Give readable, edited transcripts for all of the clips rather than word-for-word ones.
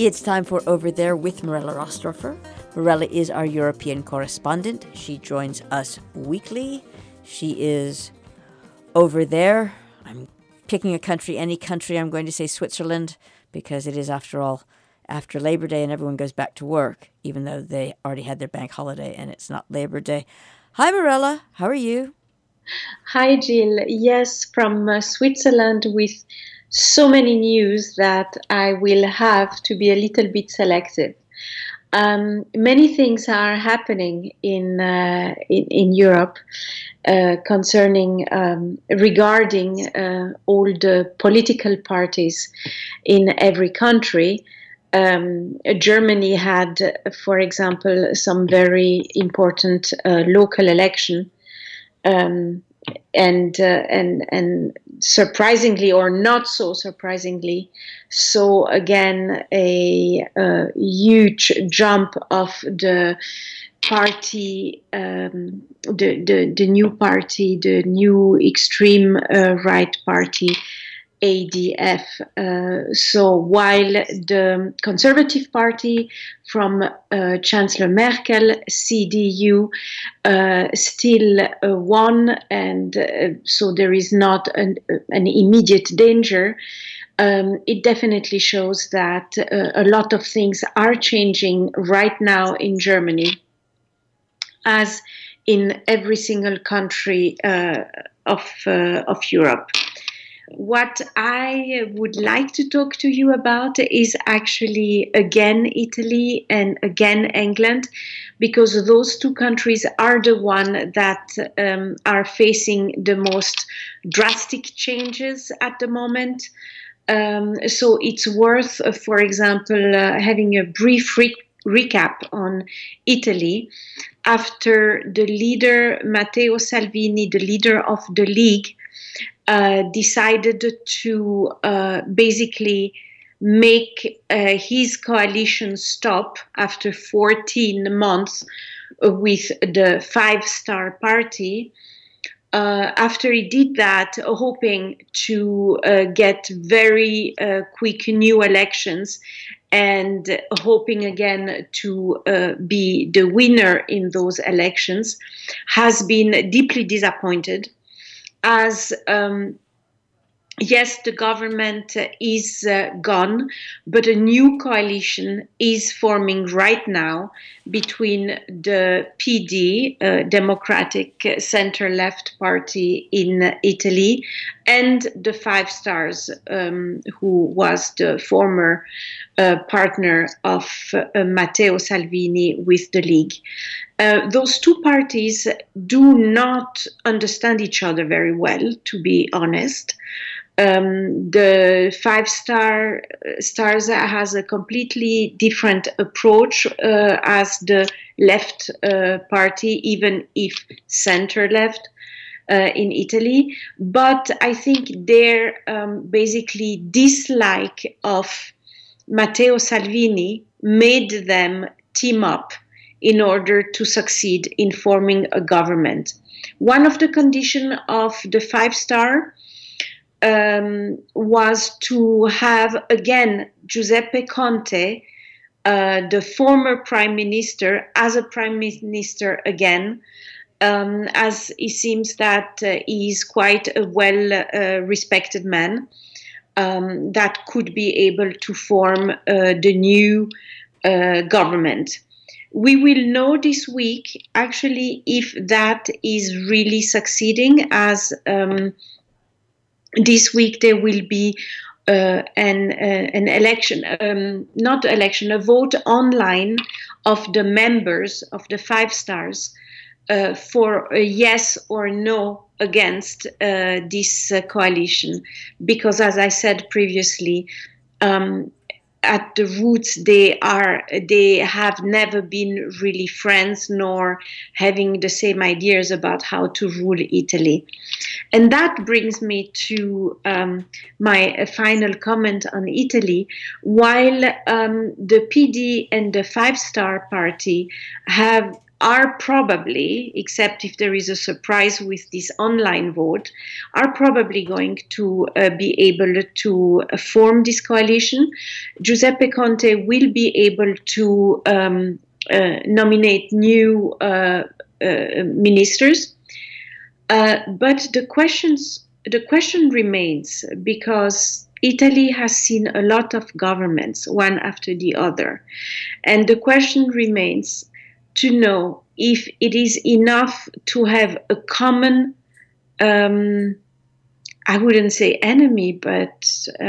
It's time for Over There with Mirella Rostorfer. Mirella is our European correspondent. She joins us weekly. She is over there. I'm picking a country, any country. I'm going to say Switzerland because it is, after all, after Labor Day and everyone goes back to work, even though they already had their bank holiday and it's not Labor Day. Hi, Mirella. How are you? Hi, Jill. Yes, from Switzerland with so many news that I will have to be a little bit selective. Many things are happening in Europe concerning regarding all the political parties in every country. Germany had, for example, some very important local election. And surprisingly, or not so surprisingly, so again a huge jump of the party, the new party, the new extreme right party, ADF. So while the Conservative Party from Chancellor Merkel, CDU, still won, and so there is not an immediate danger, it definitely shows that a lot of things are changing right now in Germany, as in every single country of Europe. What I would like to talk to you about is actually again Italy and again England, because those two countries are the one that are facing the most drastic changes at the moment. So it's worth, for example, having a brief recap on Italy. After the leader, Matteo Salvini, the leader of the League, decided to basically make his coalition stop after 14 months with the Five Star Party. After he did that, hoping to get very quick new elections and hoping again to be the winner in those elections, has been deeply disappointed. As yes, the government is gone, but a new coalition is forming right now between the PD, Democratic Center-Left Party in Italy, and the Five Stars, who was the former partner of Matteo Salvini with the League. Those two parties do not understand each other very well, to be honest. The Five Stars has a completely different approach as the left party, even if center-left in Italy. But I think their basically dislike of Matteo Salvini made them team up in order to succeed in forming a government. One of the conditions of the Five Star was to have, again, Giuseppe Conte, the former prime minister, as a prime minister again, as it seems that he is quite a well-respected man that could be able to form the new government. We will know this week, actually, if that is really succeeding, as this week there will be an election, a vote online of the members of the Five Stars for a yes or no against this coalition. Because, as I said previously, at the roots they have never been really friends, nor having the same ideas about how to rule Italy. And that brings me to my final comment on Italy. While the PD and the Five Star Party are probably, except if there is a surprise with this online vote, are probably going to be able to form this coalition. Giuseppe Conte will be able to nominate new ministers. But the question remains, because Italy has seen a lot of governments, one after the other. And the question remains to know if it is enough to have a common, I wouldn't say enemy, but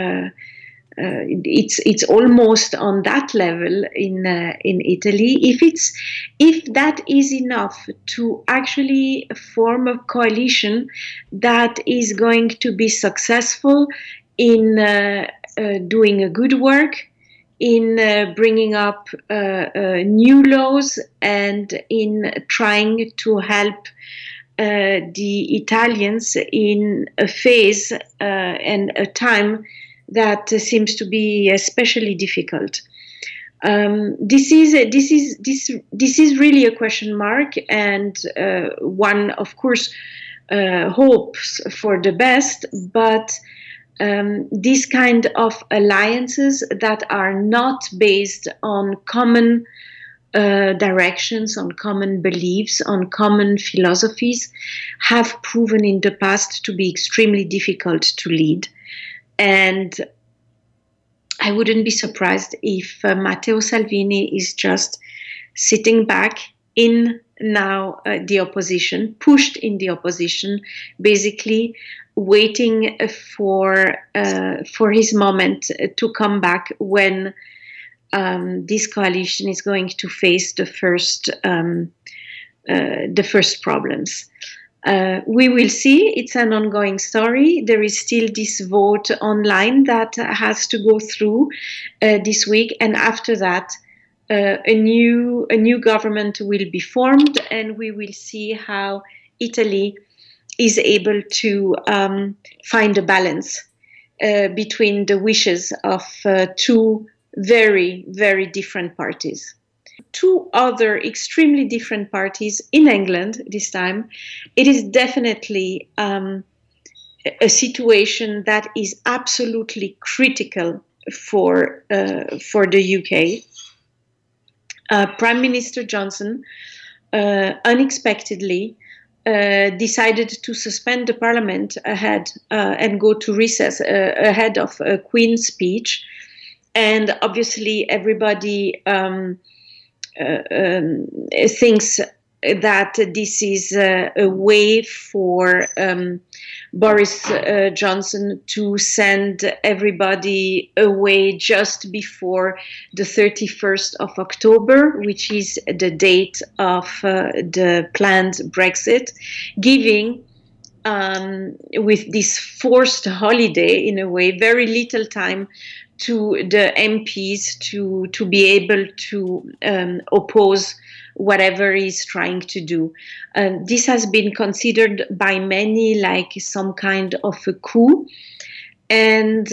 it's almost on that level in Italy. If that is enough to actually form a coalition that is going to be successful in doing a good work, in bringing up new laws, and in trying to help the Italians in a phase and a time that seems to be especially difficult. This is really a question mark, and one, of course, hopes for the best, but these kind of alliances that are not based on common directions, on common beliefs, on common philosophies, have proven in the past to be extremely difficult to lead. And I wouldn't be surprised if Matteo Salvini is just sitting back in now the opposition, pushed in the opposition, basically waiting for his moment to come back when this coalition is going to face the first problems. We will see. It's an ongoing story. There is still this vote online that has to go through this week, and after that, a new government will be formed, and we will see how Italy is able to find a balance between the wishes of two very, very different parties. Two other extremely different parties in England this time. It is definitely a situation that is absolutely critical for the UK. Prime Minister Johnson unexpectedly decided to suspend the Parliament ahead and go to recess ahead of a Queen's speech, and obviously everybody thinks that this is a way for Boris Johnson to send everybody away just before the 31st of October, which is the date of the planned Brexit, giving with this forced holiday, in a way, very little time to the MPs to be able to oppose whatever he's trying to do. This has been considered by many like some kind of a coup. And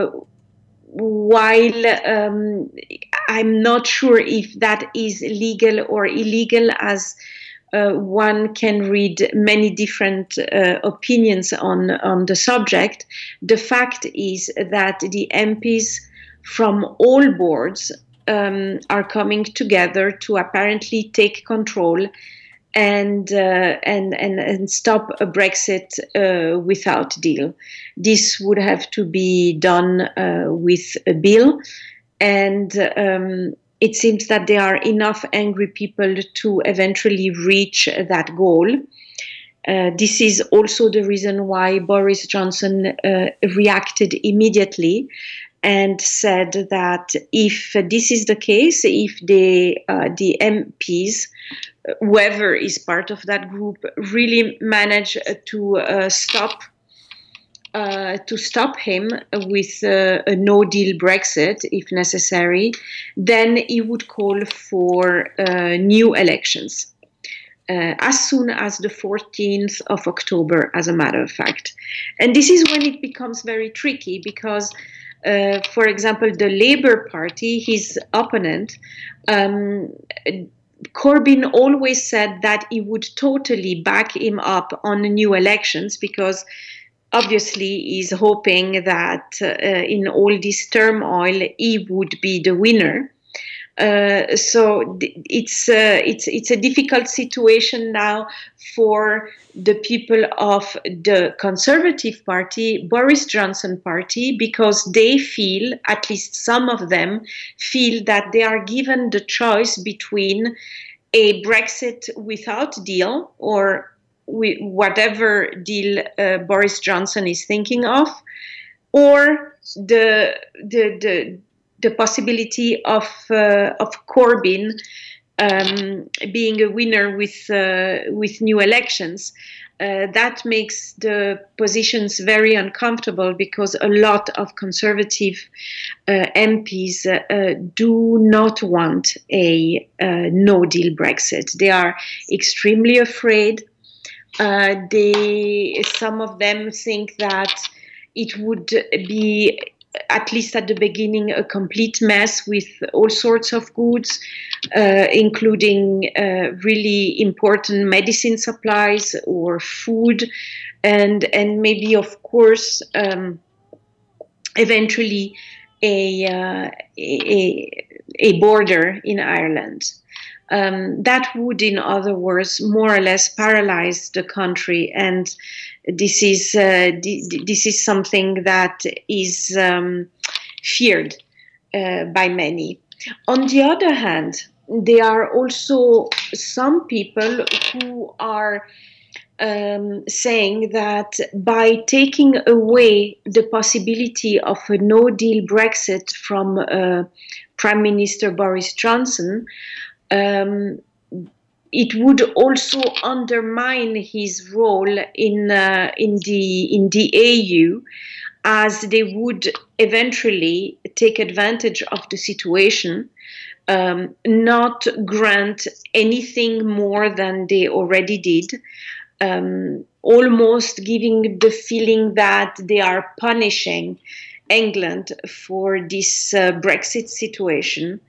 while I'm not sure if that is legal or illegal, as one can read many different opinions on the subject, the fact is that the MPs from all boards are coming together to apparently take control and stop a Brexit without deal. This would have to be done with a bill, and it seems that there are enough angry people to eventually reach that goal. This is also the reason why Boris Johnson reacted immediately and said that if this is the case, if the MPs, whoever is part of that group, really manage to stop him with a no-deal Brexit, if necessary, then he would call for new elections as soon as the 14th of October, as a matter of fact. And this is when it becomes very tricky because, for example, the Labour Party, his opponent, Corbyn always said that he would totally back him up on new elections because obviously he's hoping that in all this turmoil he would be the winner. So it's a difficult situation now for the people of the Conservative Party, Boris Johnson Party, because they feel, at least some of them, feel that they are given the choice between a Brexit without deal or whatever deal Boris Johnson is thinking of, or the possibility of Corbyn being a winner with new elections. That makes the positions very uncomfortable because a lot of Conservative MPs do not want a no-deal Brexit. They are extremely afraid. Some of them think that it would be, at least at the beginning, a complete mess with all sorts of goods, including really important medicine supplies or food, and maybe, of course, eventually a border in Ireland. That would, in other words, more or less paralyze the country, and this is something that is feared by many. On the other hand, there are also some people who are saying that by taking away the possibility of a no-deal Brexit from Prime Minister Boris Johnson, it would also undermine his role in the AU, as they would eventually take advantage of the situation, not grant anything more than they already did, almost giving the feeling that they are punishing England for this Brexit situation.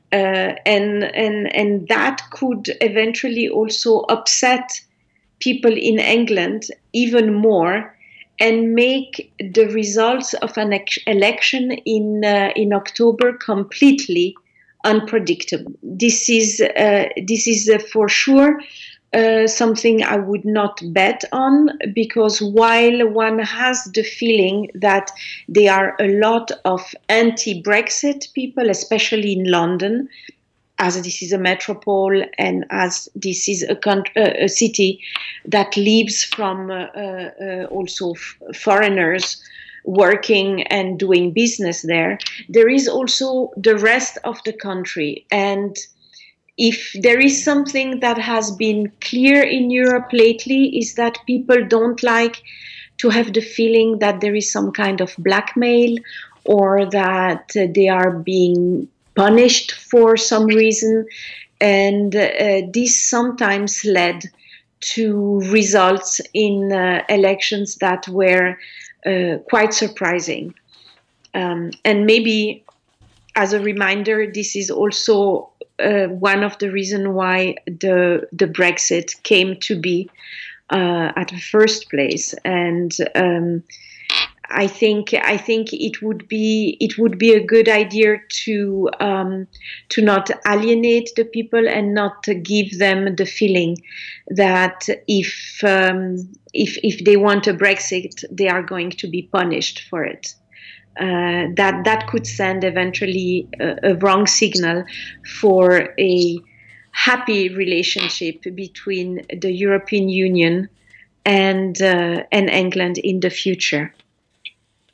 And that could eventually also upset people in England even more and make the results of an election in October completely unpredictable. This is for sure something I would not bet on, because while one has the feeling that there are a lot of anti-Brexit people, especially in London, as this is a metropole and as this is a city that lives from also foreigners working and doing business there, there is also the rest of the country. And if there is something that has been clear in Europe lately, is that people don't like to have the feeling that there is some kind of blackmail or that they are being punished for some reason. And this sometimes led to results in elections that were quite surprising. And maybe as a reminder, this is also one of the reasons why the Brexit came to be at the first place. And I think it would be a good idea to not alienate the people and not to give them the feeling that if they want a Brexit, they are going to be punished for it. That could send eventually a wrong signal for a happy relationship between the European Union and England in the future.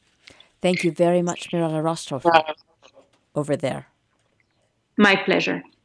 Thank you very much, Mirella Rostov, over there. My pleasure.